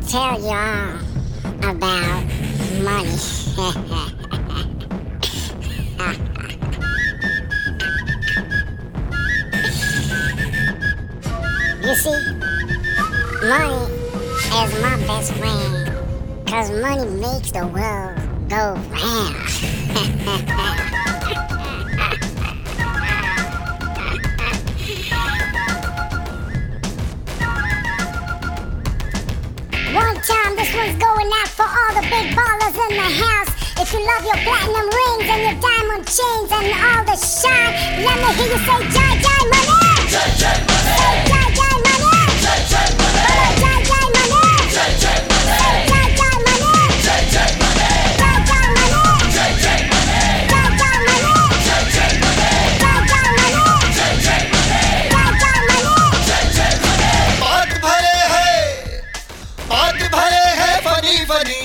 tell you all about money. You see, money is my best friend, 'cause money makes the world go round. One time, this one's going out for all the big ballers in the house. If you love your platinum rings and your diamond chains and all the shine, let me hear you say, Jai Jai Money! Jai Jai Money! Say, Jai Jai Money! Jai Jai Money! Jai Jai Money! Jai Jai Money! Jai Jai Money! Jai Jai Money! Jai Jai Money! Jai Jai Money! Jai Jai Money! Jai Jai Money! Jai Jai Money! Jai Jai Money! Jai Jai Money! Jai Jai Money! बात भरे है funny funny,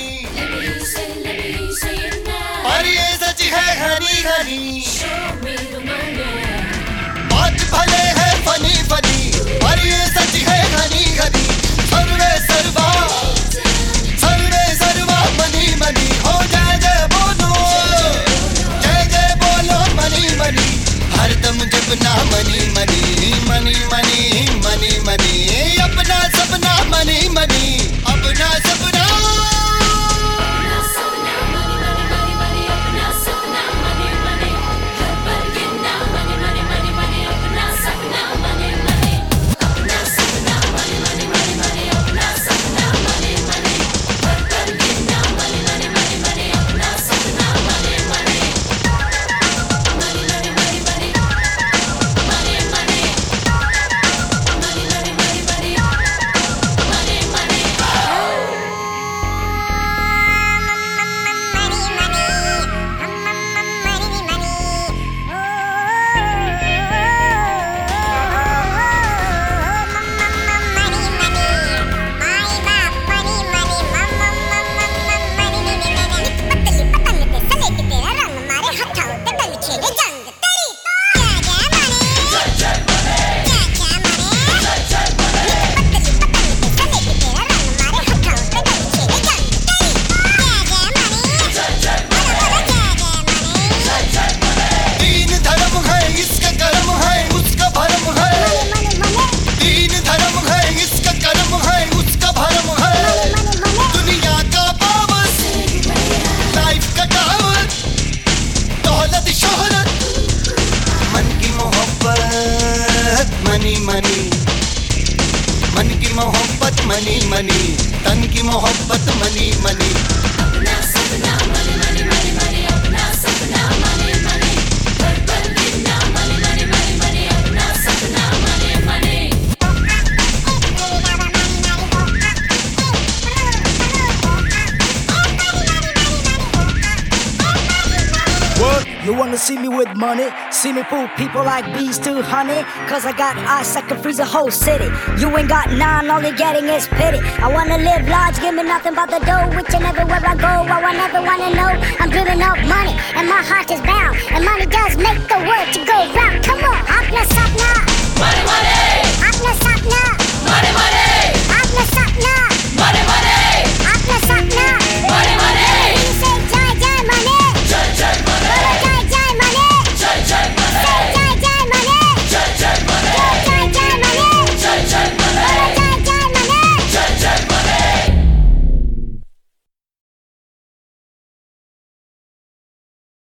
और ये सच है हनी हनी। बात भले है funny funny, और ये सच है हनी हनी। सर्वे सर्वा मनी मनी, हो जय जय बोलो मनी मनी। हरदम जपना money money money money money money, अपना सपना मनी मनी, अपना सपना। मन की मोहब्बत मनी मनी, तन की मोहब्बत मनी मनी। अपना सपना मनी मनी मनी मनी, अपना सपना मनी मनी, पल पल गिरना मनी मनी मनी मनी, अपना सपना money money. What? You wanna see me with money? See me fool people like bees to honey? 'Cause I got ice, I can freeze a whole city. You ain't got none, all you're getting is pity. I wanna live large, give me nothing but the dough. With you everywhere I go, I never wanna know. I'm dreaming of money, and my heart is bound. And money does make the world to go round. Come on, apna sapna. Money money, Apna sapna. money money, Apna sapna. money money.